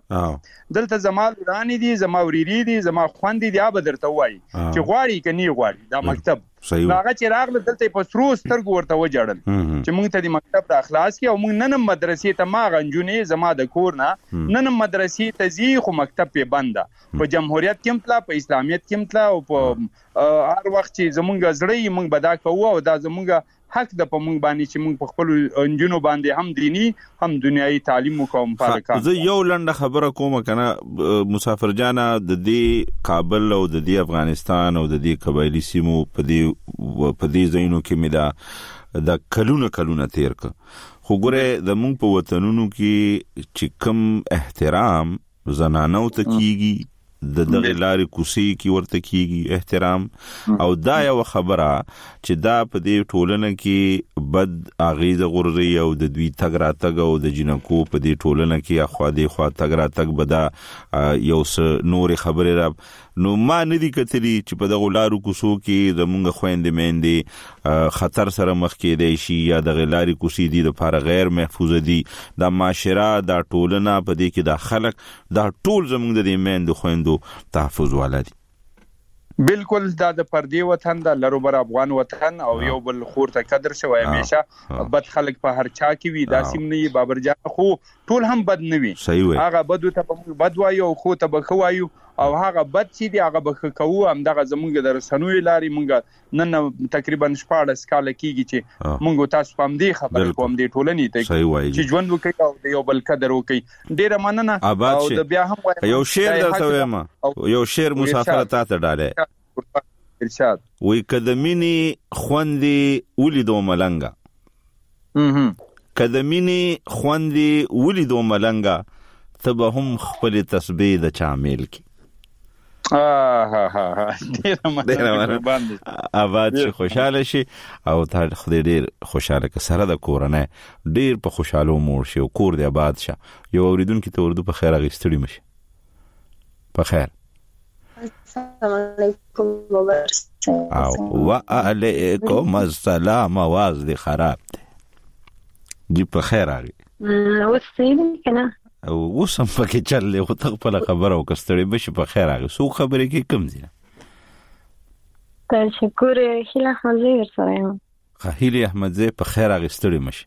P: راشه دلته زما ورانی دي زما وريري دي زما خويندې دي اب درته وای چې غواړي کني غواړي دا مکتب هغه چې راغله دلته په سرو سترګو ورته وجړل چې موږ ته د مکتب د اخلاص کې او موږ نن مدرسې ته ما غنجونې زما د کور نه نن مدرسې ته زی خو مکتب په بنده په جمهوریت کې متلا په اسلامیت کې متلا او په هر وخت چې زمونږ زړی موږ بدا کوو او دا زمونږ حق د په موږ باندې چې موږ په خپل انجونو باندې هم دینی هم دنیوي تعلیم وکوم فارکان
A: زه یو لنډه خبره کوم کنه مسافر جانا د دې کابل او د دې افغانستان او د دې قبایلی سیمو په دې ځایونو کې مې دا کلونه تیر ک خو ګوره د موږ په وطنونو کې چې کم احترام زنانو ته کیږي د دغه لارې کوسي کی ورته کیږي احترام او دا یو خبره چې دا په دې ټولنه کې بد اغیزه غورځي او د دوی تګ راتګ او د جنکو په دې ټولنه کې اخوا دې خوا تګ راتګ بدا یو څه نور خبره را نو ما ندی کتلی چې په دغه لارو کوسو کې زمونږ خويندې مېندې خطر سره مخ کې دی شي یا د غلاري کوسي دي د لپاره غیر محفوظ دي د معاشره د ټولنه په دې کې د خلک د ټول زمونږ د مېندو خويندو تحفظ ولادي
P: بالکل دا د پردي وطن د لروبر افغان وطن او یو بل خور ته قدر شوی همیشه بد خلک په هر چا کې وي دا سیم نه بابر جان خو ټول هم بد نه وي هغه بد ته بد وایو خو ته به خوایو او هغه بد چې دی هغه به کوو هم دغه زمونږ د رسنوي لاري مونږ نن تقریبا 14 کال کېږي چې مونږ تاسو پام دی خبر کوم دی ټولنې ته چې ژوند وکړي او یو بل قدر وکړي ډیره مننه او د بیا هم
A: یو شعر درته وایم یو شعر مسافر ته ډاله
P: ارشاد
A: وی کدمینی خوندې ولیدو ملنګا کدمینی خوندې ولیدو ملنګا ته به هم خپل تسبیح د چامیل کی آباد شي خوشاله شي او ته خدای ډیر خوشاله که سره د کورنۍ ډیر په خوشاله مور شي او کور دی آباد شه یو اوریدونکو ته ورته په خیر غوښتړي مشي په خیر
Q: السلام علیکم
A: وعلیکم السلام आवाज دی خراب دی جی په خیر راغی
Q: وسیم کنه
A: او وسم پکې چلې خو ته په خبره او کستړې بشي په خیر راغی سو خبرې کې کم دي
Q: تشکر هیله احمد زی سره یم
A: هیله احمد زی په خیر راغی ستړې مشي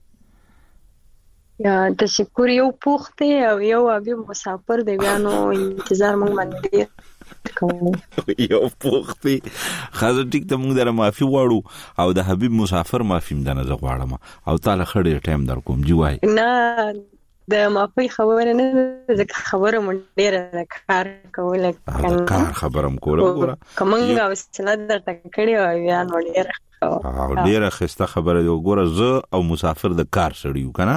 Q: یا تشکر یو پوخته او یو ابي مسافر دی بیانو انتظار مونږ باندې کوو
A: یو پوخته خاصه ټیک ته مونږ دره معافي واړو او د حبيب مسافر معافي مدنه زغواړم او تعالی خړې ټایم در کوم جی وای
Q: نه د معافي خبره نه ځکه خبره مونږ ډیره کار کوله
A: کار خبرم کوله ګوره
Q: کومه وسیله درته کړی او بیان ډیره
A: او ډیره خسته خبره دی ګوره زه او مسافر د کار سړیو کنه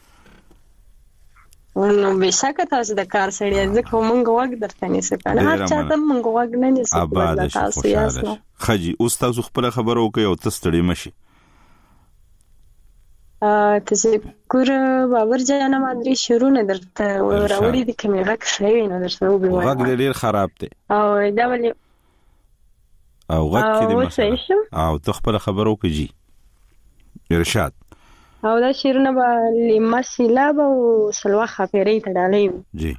Q: نو بشکه تاسو د کار سړی ځکه مونږ وګ درته نیسه کنه هر چا ته مونږ وګ نه نیسه
A: آباد تاسو یاسنو خجی اوس تاسو خپل خبرو کوي او تستړی مشي
Q: تشکر بابر جان مادری شروع نه درته راوړی د کیمرا کې نه درته وګورم
A: وګ ډیر خراب دی
Q: او دا ولې
A: او وګ کې دی مثلا او تخپل خبرو کوي ارشاد
Q: او دا شیرونه به لما سیلاب او سلوا خاپیری ته ډالې
A: جی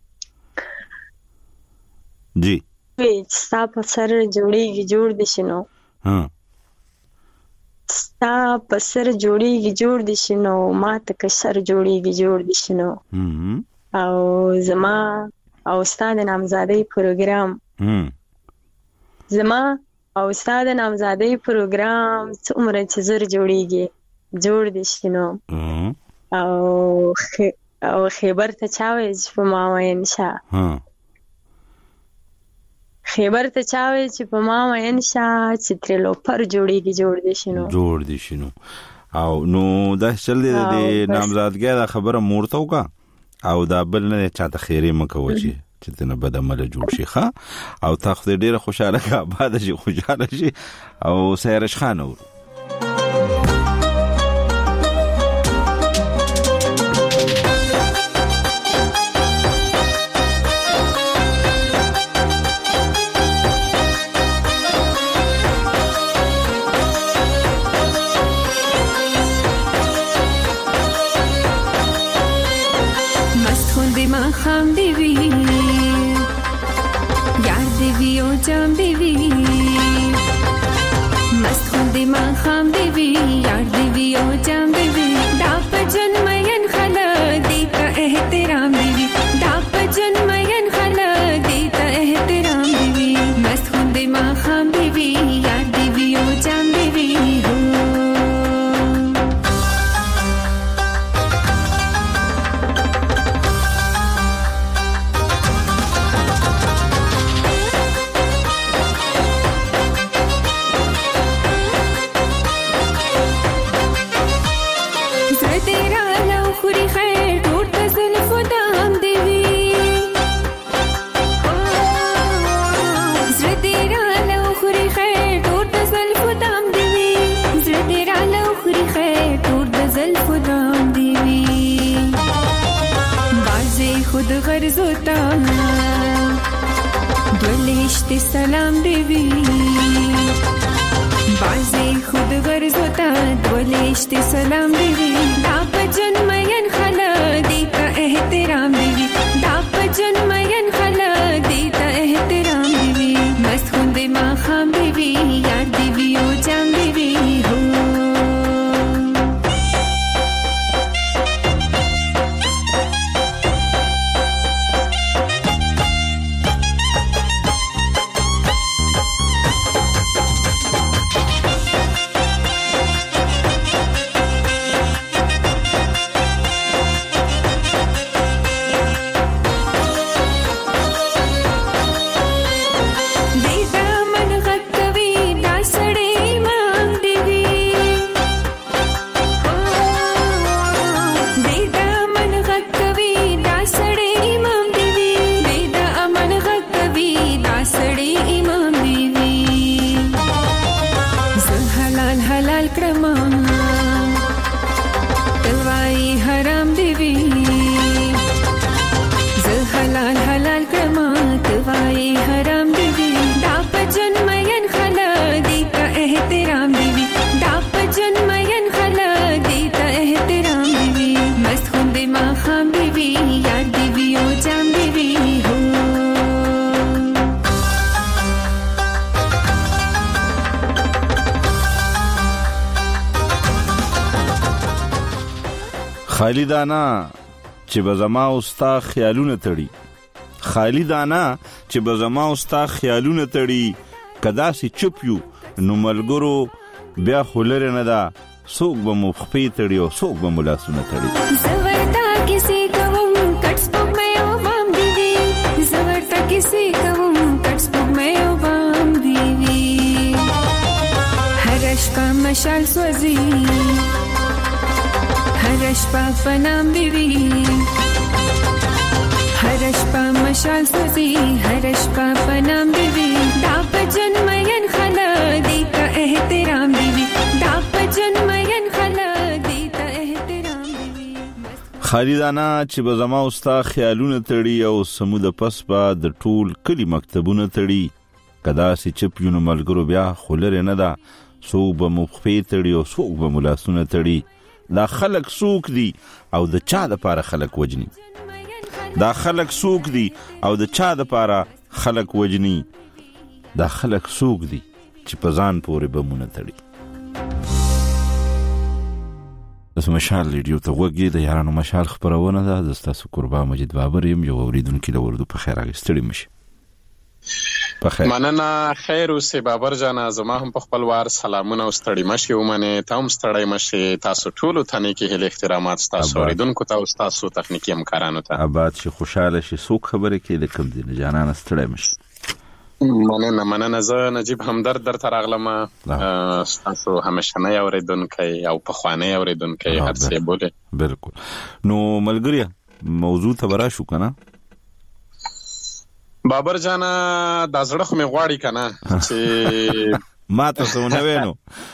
A: جی
Q: ستا په سر جوړیږي جوړ دي شنو ستا په سر جوړیږي جوړ دي شنو ما ته که سر جوړیږي جوړ دي شنو او زما او ستا د نامزادۍ پروګرام زما او ستا د نامزادۍ پروګرام څه عمره چې زر جوړیږي جوړ دي شنو او خیبر ته چاوي چې په ما وین شه خیبر ته چاوي چې په ما وین شه چې ترلو پر جوړ دي شنو
A: او نو دا چل دي د نامزادګۍ دا خبره مورته وکا او دا بل نه چاته خیره مکو چې تنه بد عمل جوړ شي ښا او تاخذ ډیره خوشاله کا بعد شي خوشاله شي او سیرش خان اور
R: خام دیوی یار دیوی او جام دیوی مست خوندی من خام دیوی یار دیوی او جام دیوی دا په جنمین خلق دیتا احترام دیوی دا په جنمین خلق دیتا احترام دیوی مست خوندی من خام دیوی یار دیوی او جام دیوی خود غرض ہوتا دولشت سلام دیوی بازی خود غرض ہوتا دولشت سلام دیوی دا پجنمین خلق دیتا احترام دیوی دا پجنمین خلق دیتا احترام دیوی مست حلال حلال کرما توای حرام دیوی زه حلال حلال کرما توای حرام دیوی دا پجن مین خلا دیتا احترام دیوی دا پجن مین خلا دیتا احترام دیوی مست خون دی ما خام دیوی یاد دیوی او جام دیوی ہو
A: خالی دانا چې بزما اوستا خیالونه تړي خالی دانا چې بزما اوستا خیالونه تړي کدا سي چپیو نو ملګرو بیا خلر نه دا څوک به مخفي تړي او څوک به ملاسونه تړي
R: زورتا کسی کوم کټس په مې او بام دی زورتا کسی کوم کټس په مې او بام دی هرش کا مشال سوزي هرش پا فنام دیوی هرش پا مشال سوزی هرش پا فنام دیوی دا پا جنمین خلا دیتا احترام دیوی دا پا جنمین خلا دیتا احترام دیوی
A: خالیدانا چې به زما اوستا خیالونه تړي او سمود پس با د ټول کلی مکتبونه تړي کدا سي چپیونو ملګرو بیا خلر نه دا څوک به مخفي تړي او څوک به ملاسونه تړي دا خلق سوک دی او د چا د پاره خلق وجنی دا خلق سوک دی او د چا د پاره خلق وجنی دا خلق سوک دی چې پزان پورې بمونه تړي تاسو مشال ریډیو ته وګورئ د یارانو مشال خبرونه ده د تاسو قربا مجید بابر يم یو اوریدونکو له وردو په خیر راغستړي مشه
S: مننه خیر اوسې بابر جان زما هم په خپل وار سلامونه او ستړي مشي ومنه تاسو ستړي مشي تاسو ټول ته نه کې هله احترامات تاسو اوریدونکو تاسو تخنیکی همکارانو ته
A: آباد شي خوشاله شي څوک خبره کې د کوم دي جانان ستړي مشي
S: مننه زه نجيب همدرد در تراغلم تاسو همیشه نه اوریدونکو او په خوانه اوریدونکو هر څه بوله
A: بالکل نو ملګری موضوع ته ورا شو کنه
S: بابر جانا دا زړه خو مې غواړي کنه چې
A: ما تاسو نه وینو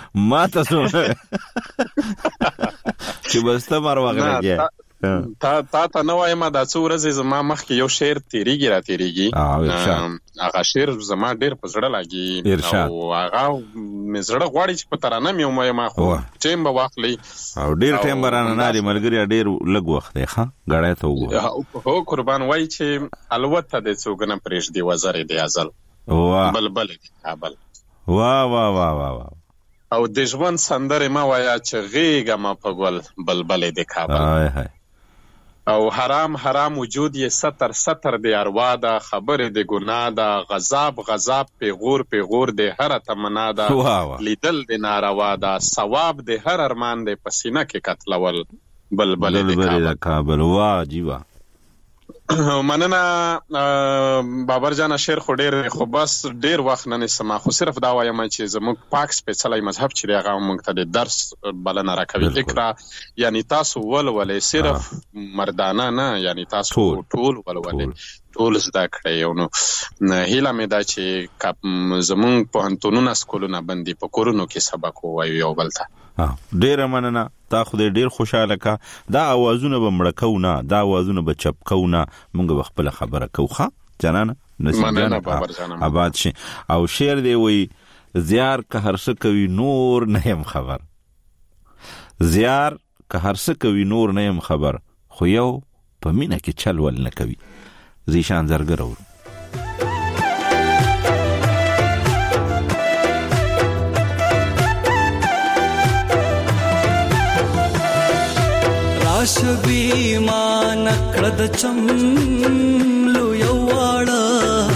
A: چې بسته مر وغږی
S: تا نه وایم دا څو ورځې زما مخ کې یو شعر تیریږي هغه شعر زما ډېر په زړه لګي او هغه مې زړه غواړي چې په ترانه مې ومایم خو ټیم به واخلي
A: او ډېر ټیم برانه نه دی ملګری ډېر لږ وخت دی ښه غړای ته وګوره
S: هو قربان وای چې الوته د څوګنه پرېږ دی وزر دی ازل بلبل دی کابل
A: وا
S: او د ژوند سندره ما وایا چې غېګه ما په ګل بلبل دی کابل او حرام وجود یې ستر دی اروا دا خبره دی ګناه دا غضب پیغور دی هر تمنا دا لیدل دی ناروا دا ثواب دی هر ارمان دی پسینه کې قتلول بلبل دی
A: کابل واجبہ
S: مننه بابر جان شعر خو ډېر بس ډېر وخت نه سما خو صرف دا وایم چې زموږ پاک سپېڅلی مذهب چې هغه موږ ته د درس بلنه راکوي اقرا یعنی تاسو ولولې صرف مردانه نه یعنی تاسو ټول ولولې ټول زده کړئ نو هیله مې دا چې زموږ پوهنتونونه سکولونه بندي په کورونو کې سبق ووایو یو بل ته
A: ډیر مننه تا خو ډیر خوشاله کا دا اوازونه به مړکو نه دا اوازونه به چپکو نه مونږ خپل خبره کوخه جنانه
S: مننه بابر جانم
A: آباد شي او شعر دی وی زیار که هر څه کوي نور نه هم خبر زیار که هر څه کوي نور نه هم خبر خو یو په مینه کې چل ول نه کوي زیشان زرګر اور
L: راش بیمان کړد چملو یو واړه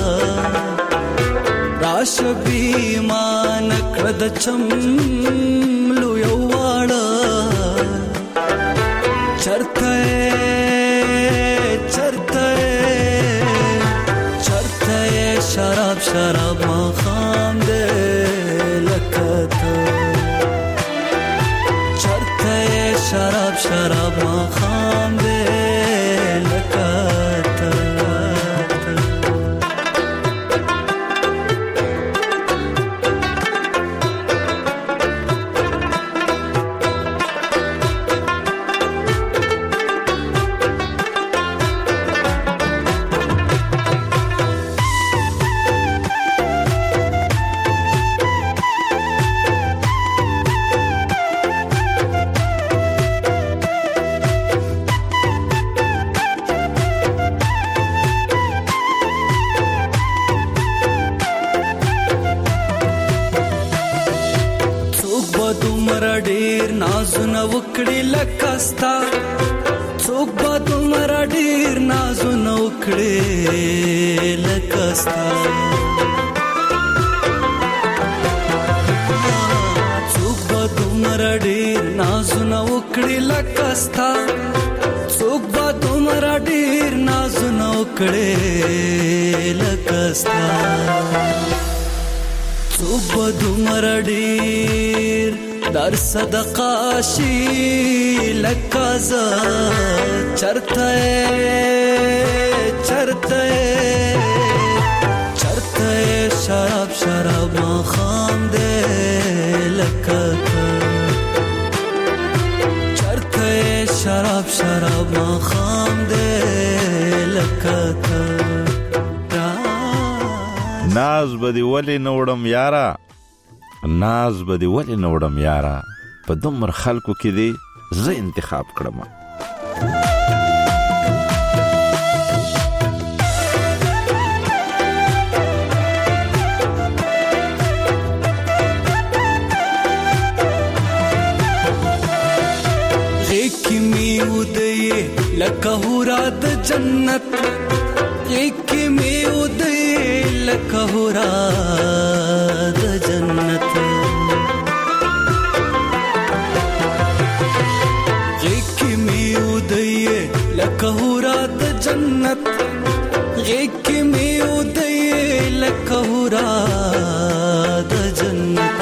L: راش بیمان کړد چملو یو واړه چرته شراب ما خام دے لکتا چرته شراب ما خام دے لکتا به دومره ډېر نازونه وکړي لکه ستا څوک به دومره ډېر نازونه وکړي لکه ستا څوک به دومره ډېر نازونه وکړي لکه ستا څوک به دومره ډېر نازونه وکړي لکه ستا څوک به دومره ډېر در صدقه شي لکه زه چرته شراب شراب ماښام دی لکه ته چرته شراب شراب ماښام دی لکه ته
A: ناز به دی ولی نوړم یارا ناز به دی ولی نوړم یارا په دومره خلکو کې دی زه انتخاب کړم
L: غیکی می ودی لکه هورا د جنت غیکی می ودی لکه هورا د جنت غیکی می ودی لکه هورا د جنت غیکی می ودی لکه هورا د جنت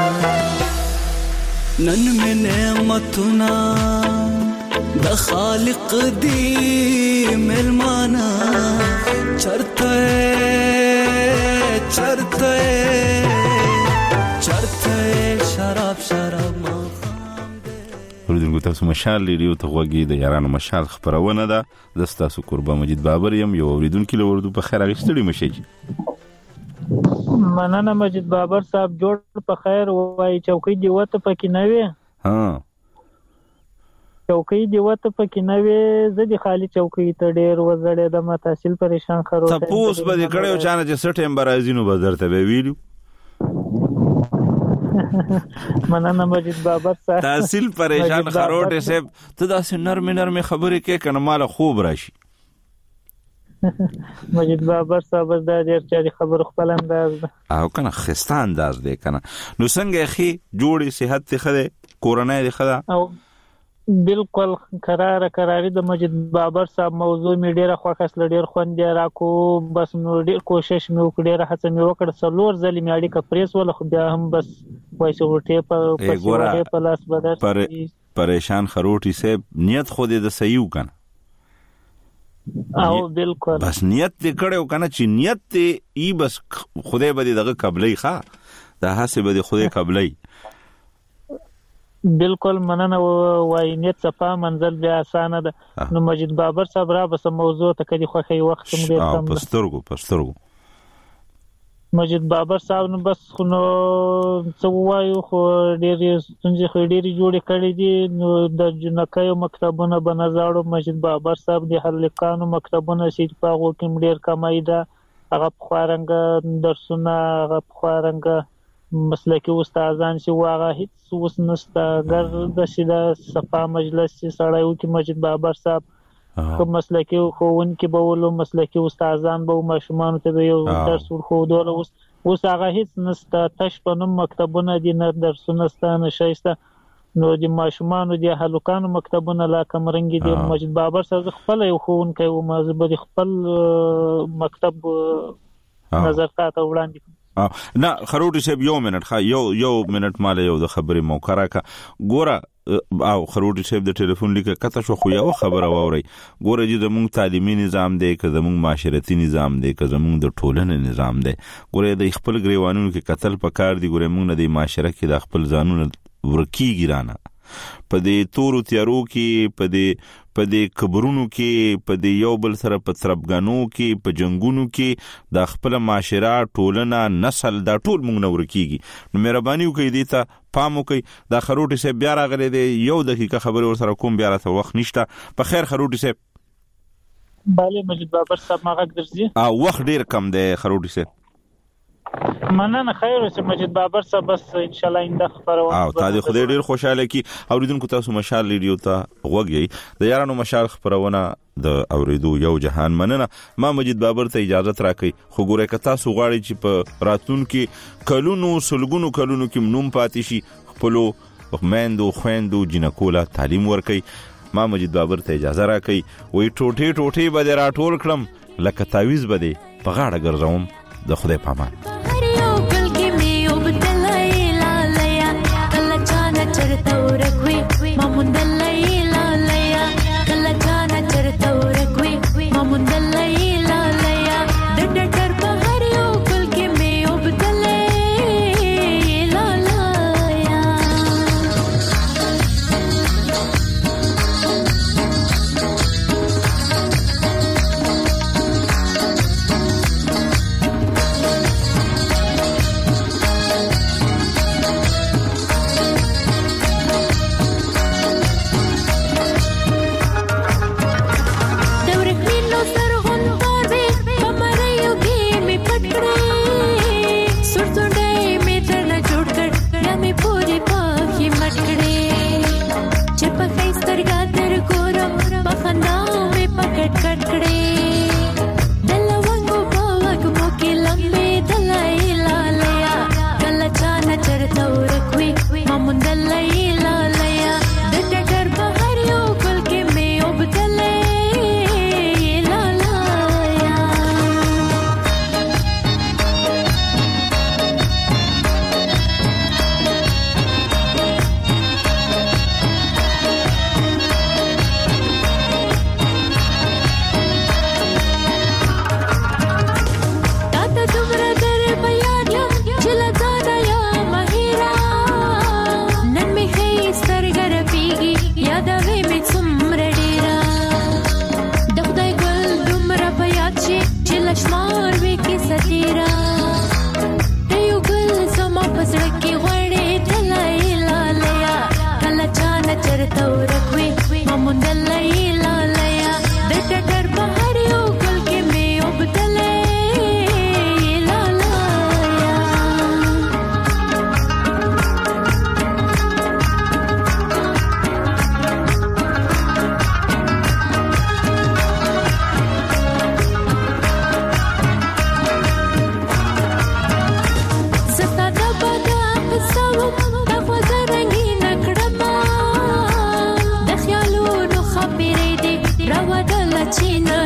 L: نن می نعمتنا د خالق دی ملمانا چرته شراب شراب
A: اوریدونکو تاسو مشال ریډیو ته غوږی د یارانو مشال خبرونه ده د تاسو قربا مجید بابر یم یو اوریدونکو له وردو په خیر اغشتړي مشي
T: مننه مجید بابر صاحب جوړ په خیر وای چوکۍ دی وته پکې نه وي
A: ها
T: چوکۍ دی وته پکې نه وي زدي خالی چوکۍ ته ډېر وزړې د ما تحصیل پریشان خروته
A: تاسو به دې کړو چانه چې سټمبر ازینو بدرته به ویلو
T: مننه مجید بابر صاحب
A: تحصیل پریشان خروټه صاحب ته داسې نرمه خبرې کې کنه مال خوب راشي
T: مجید بابر صاحب دا ډېر چاري خبر خپل انداز
A: او کنه خسته انداز دی کنه نو څنګه اخی جوړي صحت ته خده کورونه دی خده
T: او بالکل قراری د مجید بابر صاحب موضوع می ډیره خوښه سل ډیر خوند راکو بس نو ډیر کوشش می وکړ ډیره هڅه می وکړ څلور ځلې می اړیکه پریس ول خو بیا هم بس وایسو ورټه په لاس بدر
A: پریشان خروټي سه نیت خو دې د صحیح کنه
T: او بالکل
A: بس نیت دې کړو کنه چې نیت دې ای بس خدای به دې دغه قبلې ښا دا هڅه به دې خدای قبلې
T: بالکل مننه وای نیت صفا منزل بیا اسانه ده نو مجید بابر صاحب را بس موضوع ته کدي خوخی وخت مې کم
A: پسترګو
T: مجید بابر صاحب نو بس نو څو وایو خو ډېری څنګه ډېری جوړې کړې دي نو د جنکایو مکتبونه بنزاړو مجید بابر صاحب د هلکانو مکتبونه چې په هغه کې ډېر کمای ده هغه خوارنګ درسونه هغه خوارنګ مسلکی استادان چې واغه هیڅ وسنستا ګر د شیدا صفا مجلس چې سړیو کې مجید بابر صاحب کوم مسلکی خوون کې بولو مسلکی استادان به ماشومان ته یو درس ورخودول اوس هغه هیڅ نستا تش په نوم مکتبونه دي نه درسونه ستانه شایسته نو د ماشومان د هلکانو مکتبونه لا کمرنګ دي مجید بابر صاحب خپل یو خون کوي مازه به خپل مکتب نظر ته وړاندې
A: نه خروټي صاحب یو منټ مال یو د خبرې موقع راکا ګوره او خروټي صاحب د ټلیفون لیکه کته شو خو یو خبره ووري ګوره چې زموږ تعلیمي نظام دی که زموږ معاشرتي نظام دی که زموږ د ټولنې نظام دی ګوره د خپل غریوانونو کې قتل پکار دی ګوره موږ نه د معاشره کې د خپل ځانونو ورکیږي رانه په دې تورو تیارو کې په دې کبرونو کې په دې یو بل سره په تربګانو کې په جنگونو کې د خپل معاشره ټولنه نسل دا ټول موږ نه ورکیږي نو مهرباني وکړئ دې ته پام وکړئ دا خروټي صاحب بیا راغلی دی یو دقیقه خبرې ور سره کوم بیا راته وخت نشته په خیر خروټي صاحب
T: bale مجید بابر صاحب ما غږ درځي
A: وخت ډیر کم دی خروټي صاحب
T: مننه خیر اوسه مجید بابر صاحب بس ان شاء الله انده خبرونه
A: او تا دې خدای ډیر خوشاله کی اوریدونکو تاسو مشال ریډیو ته وګورئ د یارانو مشال خبرونه د اوریدو یو جهان مننه ما مجید بابر ته اجازه راکړي خو ګوره که تاسو غواړئ چې په راتلونکي کلونو سلګونو کلونو کې نوم پاتې شي خپلو میندو خويندو جنکولا تعلیم ورکړي ما مجید بابر ته اجازه راکړي وې ټوټه به راټول کړم لکه تعویز بده په غاړه ګرځوم د خدای پامان
R: China